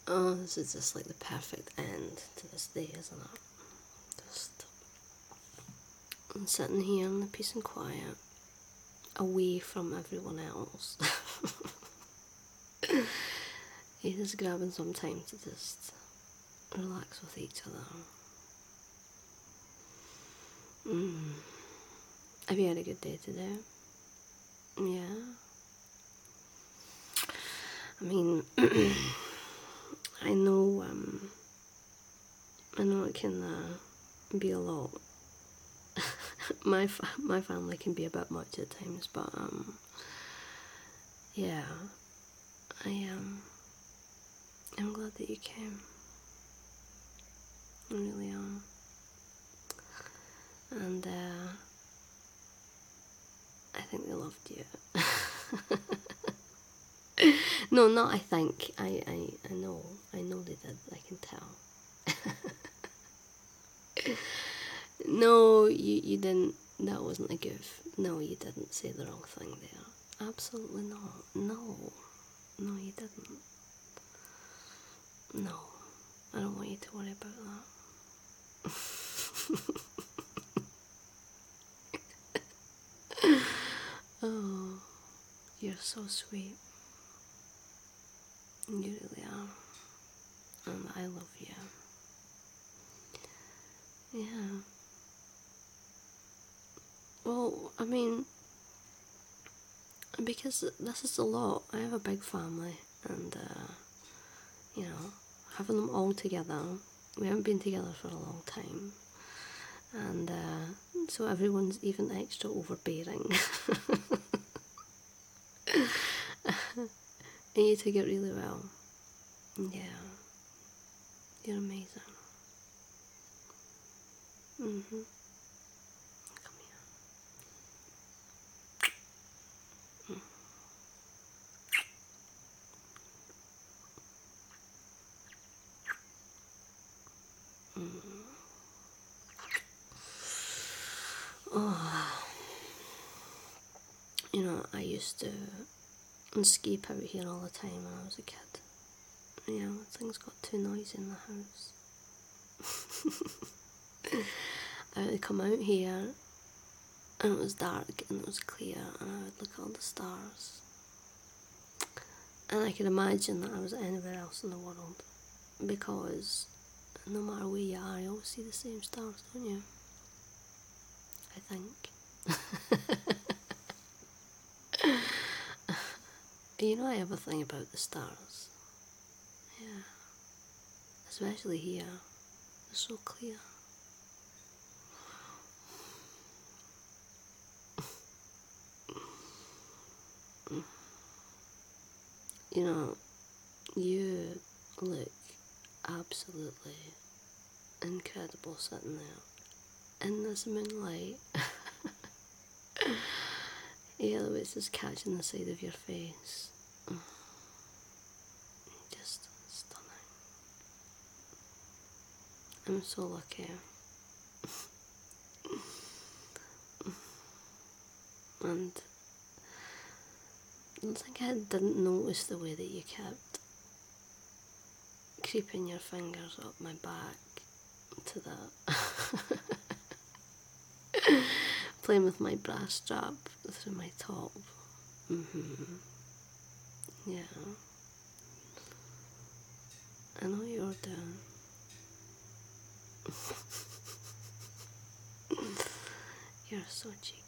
Oh, this is just like the perfect end to this day, isn't it? Just I'm sitting here in the peace and quiet, away from everyone else. You're just grabbing some time to just relax with each other. Have you had a good day today? Yeah. I mean, I know it can be a lot. my family can be a bit much at times, but yeah, I'm glad that you came. I really am. And I think they loved you. No, not I think. I know. I know they did. I can tell. No, you didn't. That wasn't a goof. No, you didn't say the wrong thing there. Absolutely not. No. No, you didn't. No. I don't want you to worry about that. Oh, you're so sweet. You really are. And I love you. Yeah. Well, I mean, because this is a lot. I have a big family, and you know, having them all together. We haven't been together for a long time, and so everyone's even extra overbearing. And you took it really well. Yeah, you're amazing. Come here. Oh, you know, I used to escape out here all the time when I was a kid. You know, things got too noisy in the house. I would come out here and it was dark and it was clear and I would look at all the stars. And I could imagine that I was anywhere else in the world, because no matter where you are, you always see the same stars, don't you? I think. You know, I have a thing about the stars. Yeah. Especially here. They're so clear. You know, you look absolutely incredible sitting there in this moonlight. Yeah, the way it's just catching the side of your face. Just stunning. I'm so lucky. And I think I didn't notice the way that you kept creeping your fingers up my back to that. Playing with my bra strap through my top. Yeah. I know what you're doing. You're so cheeky.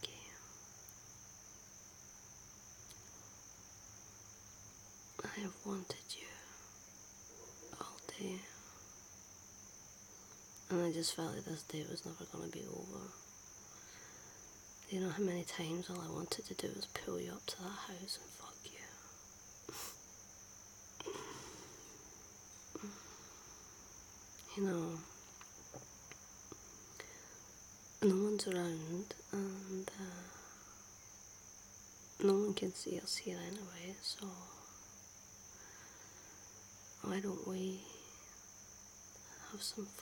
I have wanted you all day. And I just felt like this day was never going to be over. Do you know how many times all I wanted to do was pull you up to that house and fuck you? You know, no one's around and no one can see us here anyway, so why don't we have some fun?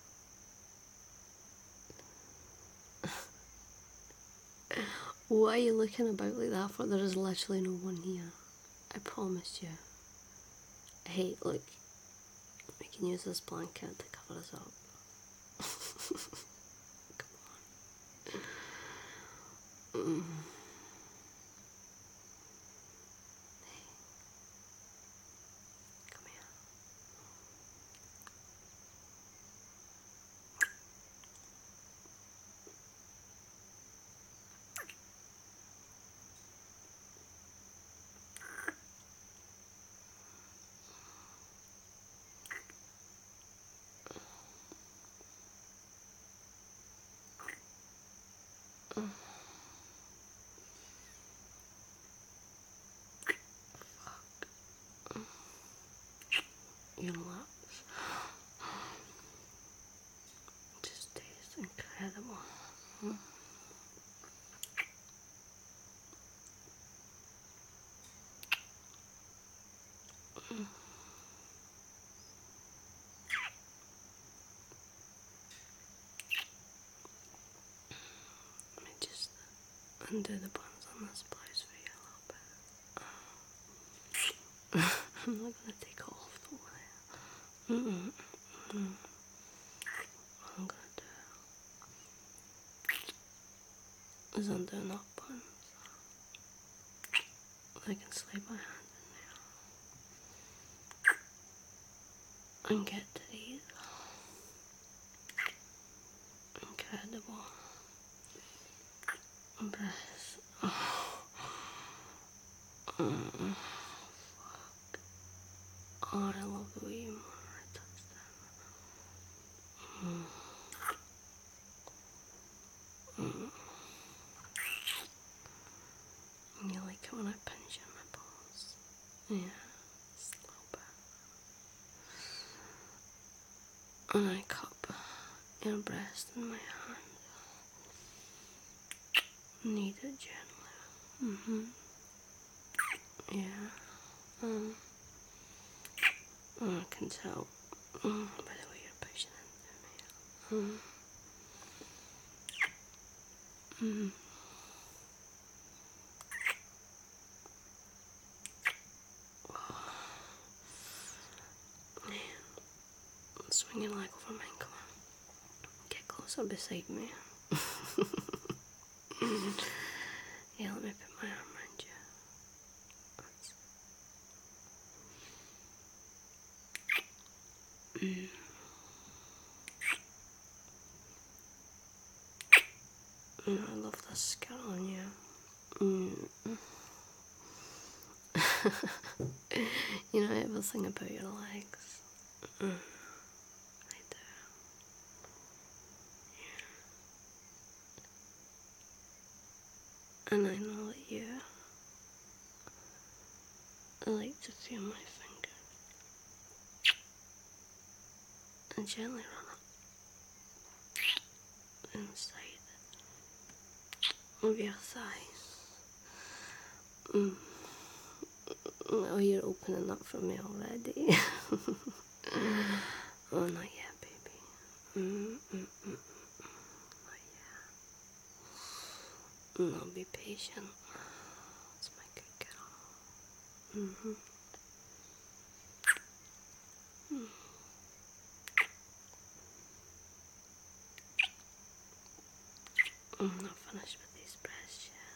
Why are you looking about like that for? There is literally no one here. I promise you. Hey, look, can use this blanket to cover us up. Come on. Hey. Come here. Your laps just taste incredible. Let me just undo the buns on this blouse for you a little bit. I'm not going to take it off the wire. What I'm going to do is undo enough buns that I can slide my hand in there and get to these incredible breasts. Oh, I love the way you touch them. You like it when I pinch your nipples? Yeah, just a little bit. And I cup your breast in my hand. Knead it gently. Yeah. I can tell by the way you're pushing into me. Swing your leg over mine, come on. Get closer beside me. Yeah, let me put my arm around you. I love this skirt on you. You know everything about your legs. I do. Yeah. And I know that you like to feel my fingers and gently run up inside of your thighs. Oh, you're opening up for me already. Oh, not yet, baby. Not yet. No, be patient. That's my good girl. I'm not finished with these breasts yet.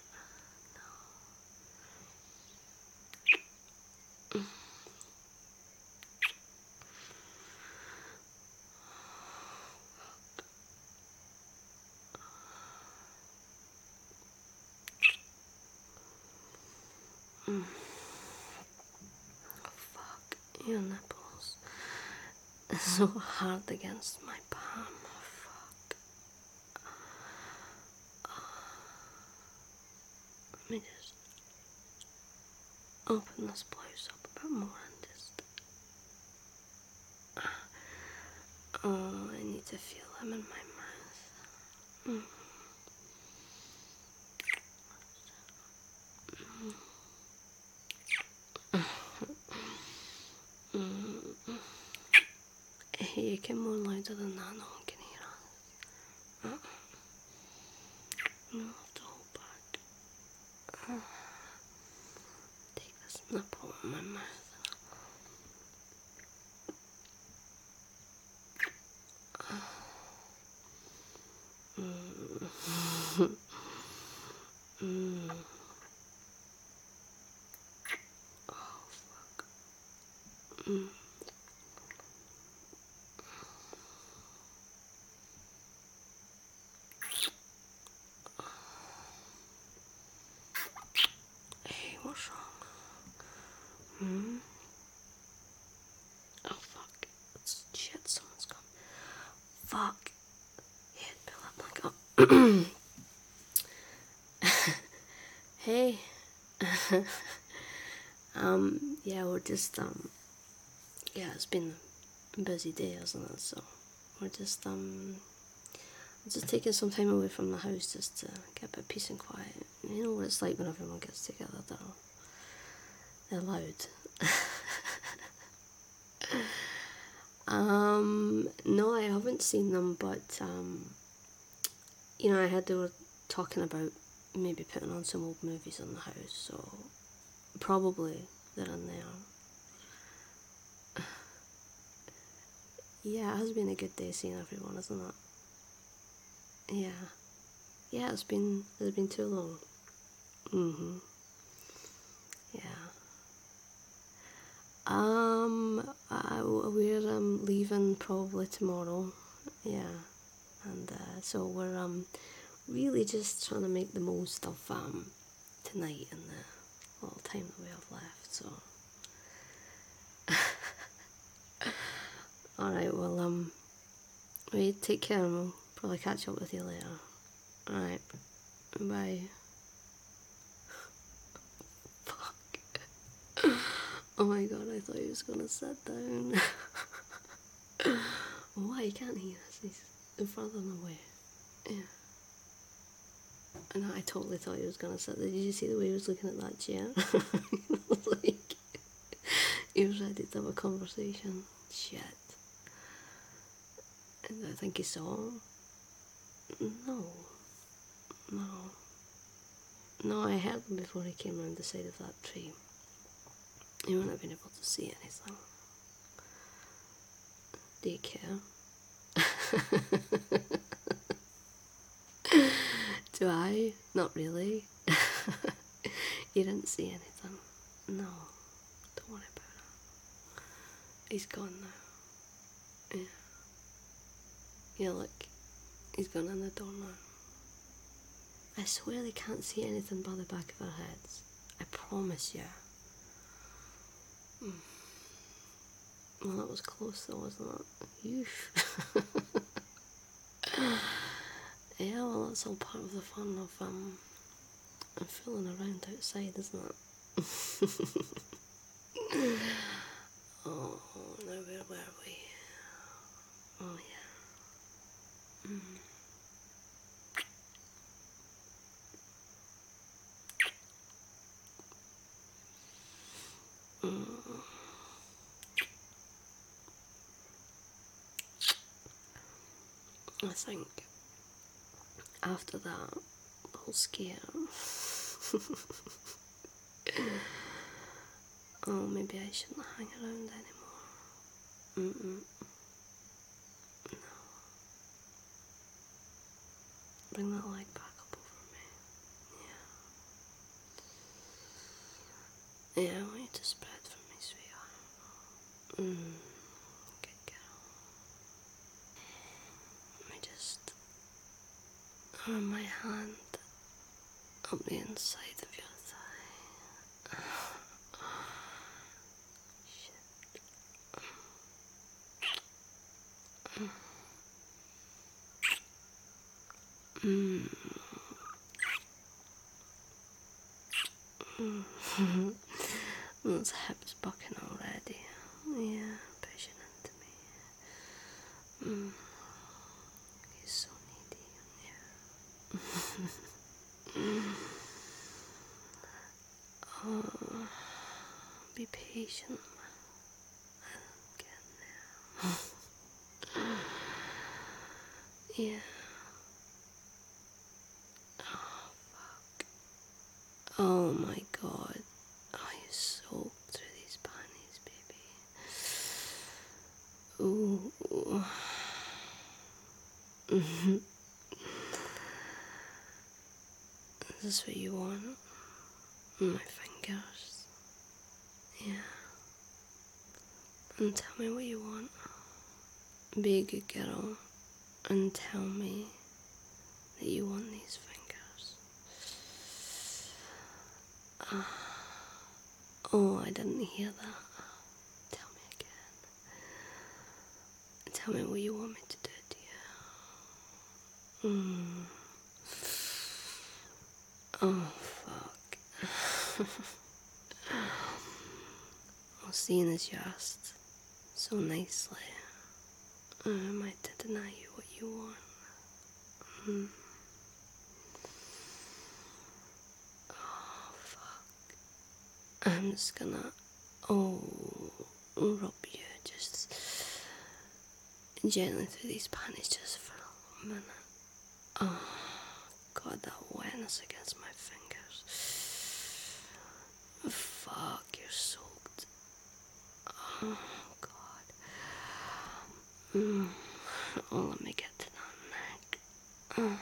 No. Oh, fuck. Your nipples are so hard against my palm. Fuck. Let me just open this blouse up a bit more and just... Oh, I need to feel them in my mouth. Hey, you can more louder than that, no one can hear us. No, have to hold back. Take this nipple in my mouth. Mm. Hey, what's wrong? Hmm? Oh, fuck. Shit, someone's come. Fuck. Yeah, pull up my god. Hey. Yeah, we're just, yeah, it's been a busy day, hasn't it? So, we're just taking some time away from the house just to get a bit of peace and quiet. You know what it's like when everyone gets together, they're loud. No, I haven't seen them, but, you know, I heard they were talking about maybe putting on some old movies in the house, so probably they're in there. Yeah, it has been a good day seeing everyone, isn't it? Yeah. Yeah, it's been too long. Yeah. We're leaving probably tomorrow. Yeah. And so we're really just trying to make the most of tonight and the little time that we have left. So alright, well we take care and we'll probably catch up with you later. Alright. Bye. Fuck. Oh my god, I thought he was gonna sit down. Why can't he? He's further away. Yeah. And I totally thought he was gonna sit there. Did you see the way he was looking at that chair? Like, he was ready to have a conversation. Shit. And I think he saw him. No. No. No, I heard him before he came round the side of that tree. He wouldn't have been able to see anything. Do you care? Do I? Not really. You didn't see anything. No. Don't worry about it. He's gone now. Yeah. Yeah, look. He's gone in the door now. I swear they can't see anything by the back of our heads. I promise you. Well, that was close though, wasn't it? Yeesh. Yeah, well, that's all part of the fun of fooling around outside, isn't it? Oh, now where were we? Oh, yeah. I think after that whole scare, oh, maybe I shouldn't hang around anymore. No. Bring that leg back up over me. Yeah. Yeah, I want you to spread for me, sweetheart. Good girl. Let me just run my hand up the inside of your thigh. Shit. Those hips bucking already. Yeah, pushing into me. He's so needy. Yeah. Oh, be patient. I'm getting there. Yeah. Oh, fuck. Oh my god. Oh, you soaked through these panties, baby. Ooh. Is this what you want? My fingers. Yeah. and tell me what you want. Be a good girl and tell me that you want these fingers. Oh, I didn't hear that. Tell me again. Tell me what you want me to do to you. Oh, fuck. I'll see in his just so nicely. Am I to deny you what you want? Oh, fuck. I'm just gonna, rub you just gently through these panties just for a minute. Oh, God, that wetness against my fingers. Fuck, you're soaked. Oh, God. Oh, let me get to that neck. Oh.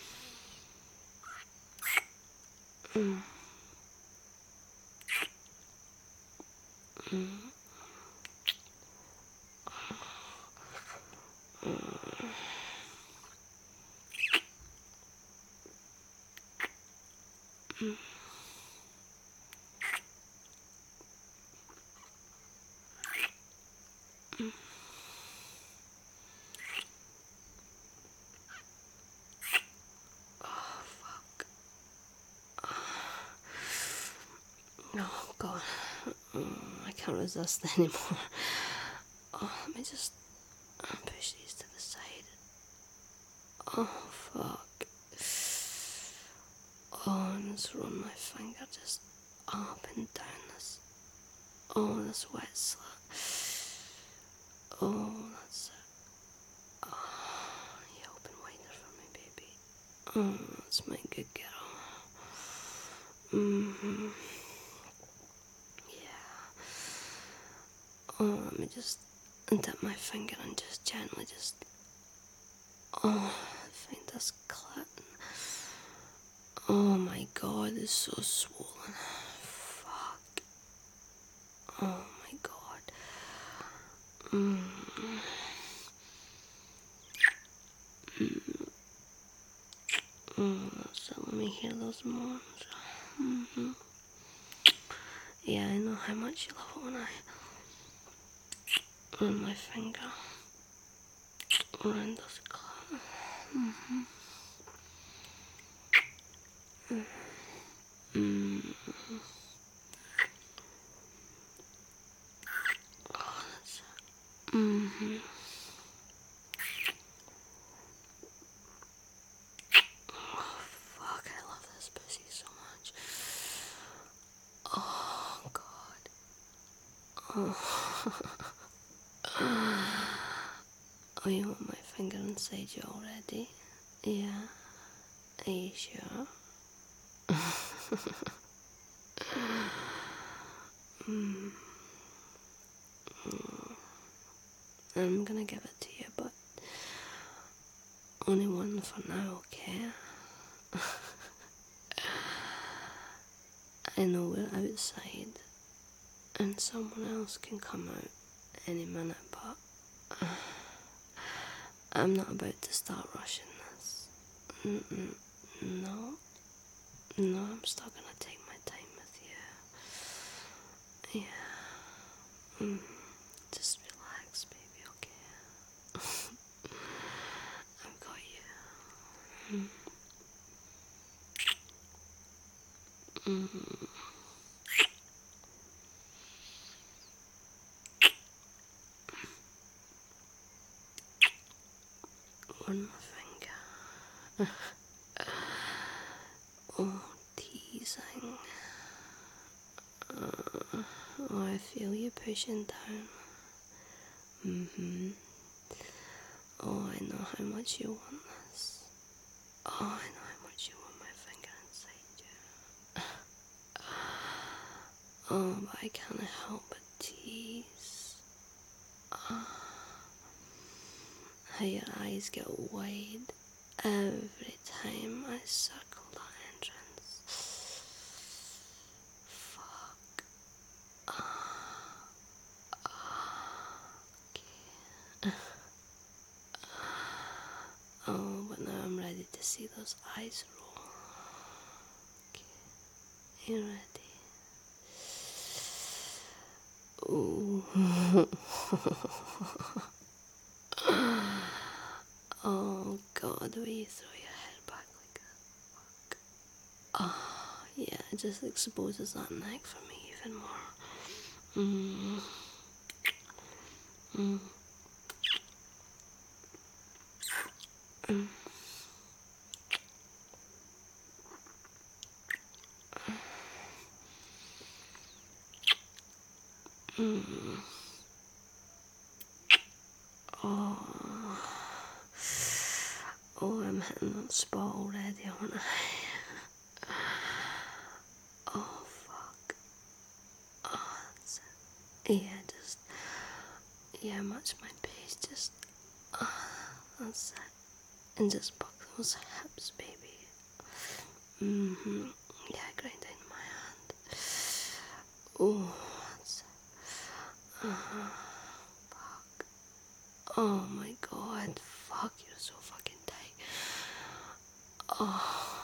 Oh, God. I can't resist anymore. Oh, let me just push these to the side. Oh, fuck. Oh, and just run my finger just up and down this. Oh, this wet slit. Oh, that's it. Oh, you open wider for me, baby. Oh, that's my good girl. Yeah. Oh, let me just dip my finger and just gently just, find this clit. Oh my God, it's so swollen. Fuck. Oh my God. So let me hear those moans. Yeah, I know how much you love it when I run my finger around this clit. Oh, that's it. Fuck, I love this pussy so much. Oh, God. Oh, you want my finger inside you already? Yeah. Are you sure? I'm gonna give it to you, but only one for now, okay? I know we're outside and someone else can come out any minute, but I'm not about to start rushing this. No, I'm still gonna take my time with you. Yeah. Just relax, baby, okay? I've got you. One more finger. Oh, teasing. Oh, I feel you pushing down. Oh, I know how much you want this. Oh, I know how much you want my finger inside you. Oh, but I can't help but tease. How your eyes get wide every time I circle that entrance. Fuck. see those eyes roll. Okay, you ready? Ooh. Oh God, will you throw your head back like that? Fuck. Oh, yeah, it just exposes that neck for me even more. Mm. Mm. Mm. Mm. Oh. Oh, I'm hitting that spot already, aren't I? Oh, fuck. Oh, that's it. Yeah, just, yeah, match my pace, just, that's it. And just buck those hips, baby. Mm-hmm. Yeah, grind it in my hand. Oh, that's it. Fuck. Oh my God. Fuck, you're so fucking tight. Oh,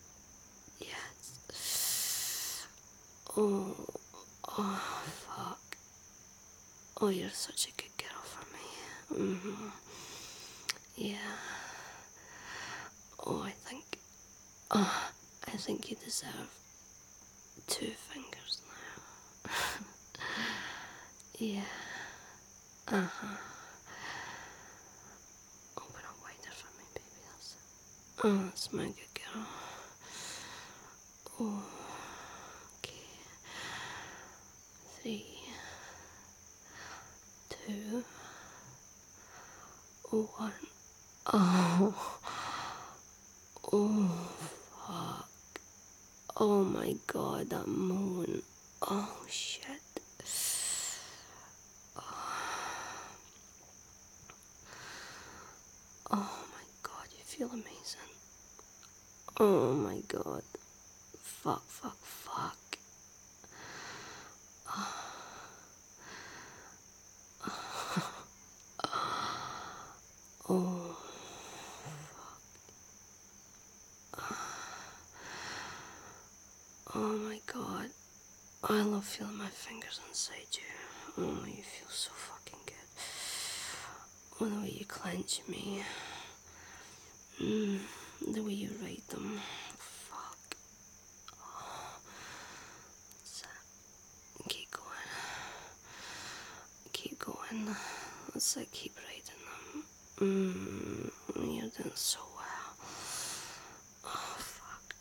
yes. Oh, oh, fuck. Oh, you're such a good girl for me. Mm-hmm. Yeah. Oh, I think you deserve 2 fingers now. Yeah. Uh-huh. Open up wider for me, baby. That's it. Oh, that's my good girl. Oh, okay. 3, 2, 1. Oh. Oh, fuck. Oh my God, that moon. Oh, shit. Oh my God, you feel amazing. Oh my God. Fuck, fuck, fuck. Oh, oh my God. I love feeling my fingers inside you. Oh, you feel so fucking good. Oh, the way you clench me. The way you ride them. Fuck. Oh, that's it. Keep going. Keep going. That's it. Keep riding them. You're doing so well. Oh, fuck.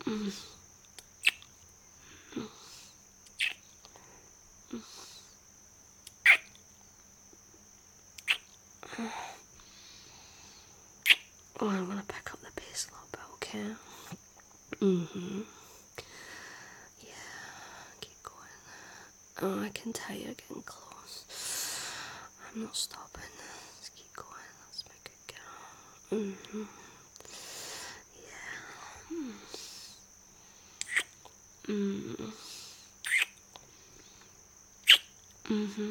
Oh, I'm gonna pick up the pace a little bit, okay? Mm-hmm. Yeah, keep going. Oh, I can tell you're getting close. I'm not stopping. Just keep going. That's my good girl. Mm-hmm. Yeah. Mm. Mm-hmm.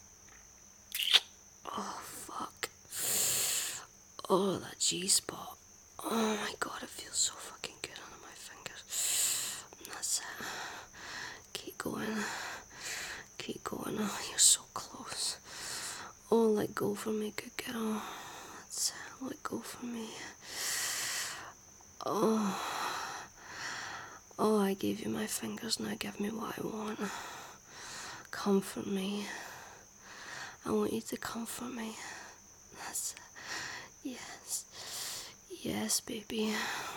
Oh, fuck. Oh, that G-spot. Oh my God, it feels so fucking good under my fingers. That's it. Keep going. Keep going. Oh, you're so close. Oh, let go for me, good girl. That's it. Let go for me. Oh. Oh, I gave you my fingers, now give me what I want. Comfort me. I want you to comfort me. That's it. Yes. Yes, baby.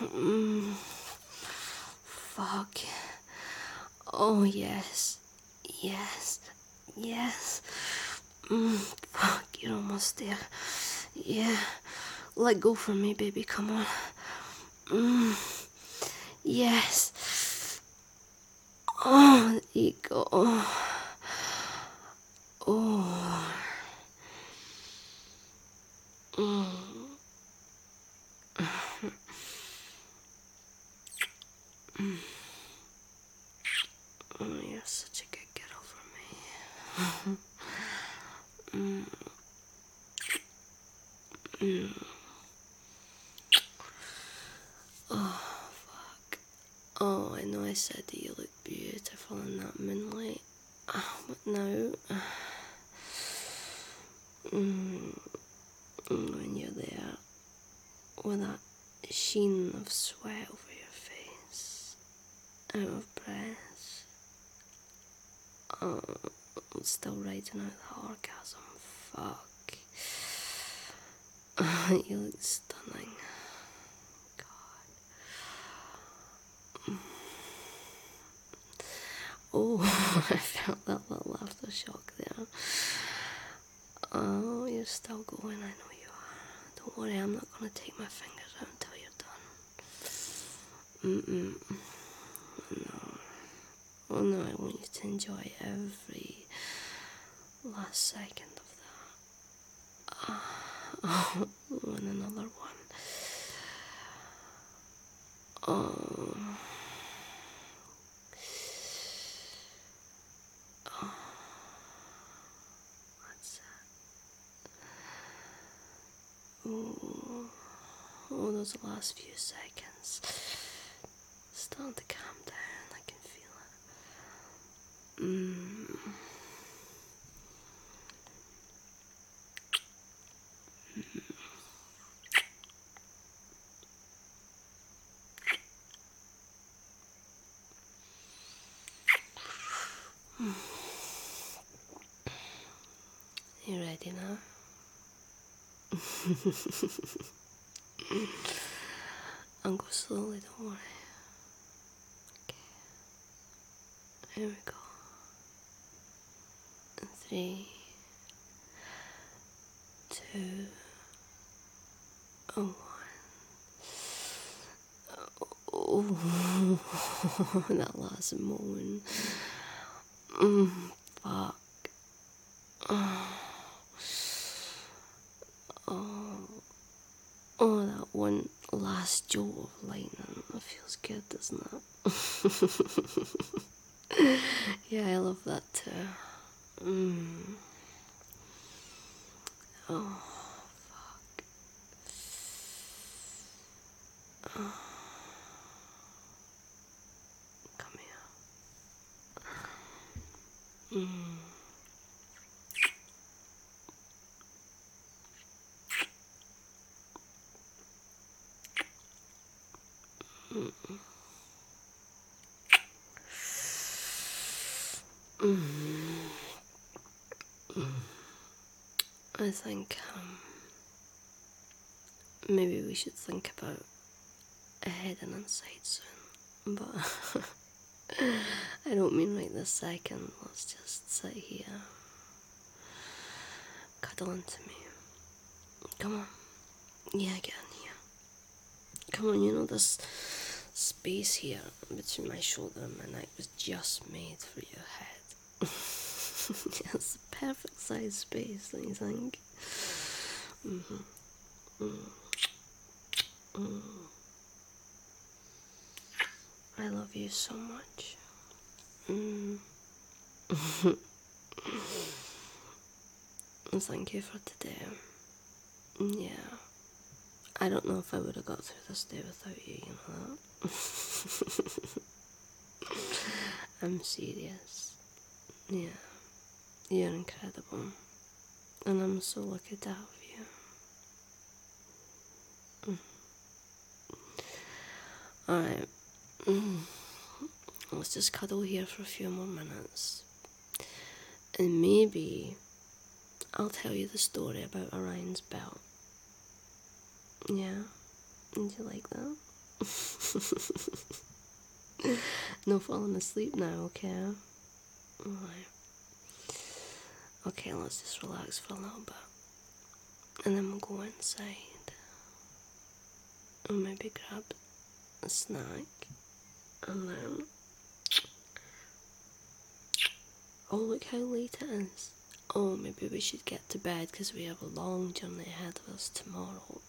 Fuck. Oh, yes. Yes. Yes. Fuck, you're almost there. Yeah. Let go from me, baby. Come on. Yes. Oh, there you go. Oh. Oh, you're such a good girl for me. Oh, I know I said that you look beautiful in that moonlight. But now, when you're there with that sheen of sweat over your face, out of breath, still riding out the orgasm. Fuck. You look stunning. Oh, I felt that little aftershock there. Oh, you're still going, I know you are. Don't worry, I'm not going to take my fingers out until you're done. No. Oh no, I want you to enjoy every last second of that. Oh, and another one. Oh. Oh, those last few seconds. Starting to calm down, I can feel it. You ready now? I'll go slowly, don't worry. Okay. Here we go. 3, 2, 1. Oh, that last moan. Fuck. Oh, that one last jolt of lightning. That feels good, doesn't it? Yeah, I love that too. Oh, fuck. Come here. I think maybe we should think about heading inside soon, but I don't mean right this second. Let's just sit here, cuddle into me. Come on, yeah, get in here. Come on, you know this space here between my shoulder and my neck was just made for your head. It's the perfect size space, don't you think? I love you so much. Thank you for today. Yeah. I don't know if I would have got through this day without you, you know that? I'm serious. Yeah. You're incredible. And I'm so lucky to have you. Alright. Let's just cuddle here for a few more minutes. And maybe I'll tell you the story about Orion's belt. Yeah? Did you like that? No falling asleep now, okay? Alright. Okay, let's just relax for a little bit. And then we'll go inside. And maybe grab a snack. And then... Oh, look how late it is. Oh, maybe we should get to bed because we have a long journey ahead of us tomorrow.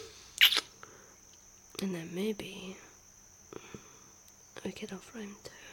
And then maybe we could have round 2.